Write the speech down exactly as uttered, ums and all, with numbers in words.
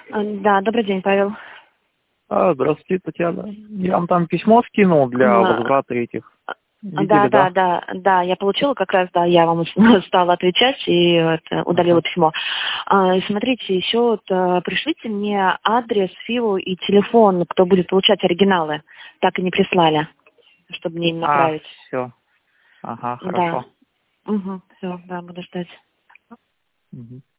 А, Да, добрый день, Павел. А, здравствуйте, Татьяна. Я вам там письмо скинул для А, возврата этих. Да, Видели, да, да? да, да, я получила как раз, да, я вам стала отвечать и это, удалила Ага. письмо. А, и смотрите, еще вот, а, пришлите мне адрес, филу и телефон, кто будет получать оригиналы. Так и не прислали, чтобы мне им А, направить. все. Ага, Да. хорошо. Угу, все, да, буду ждать. Мгм.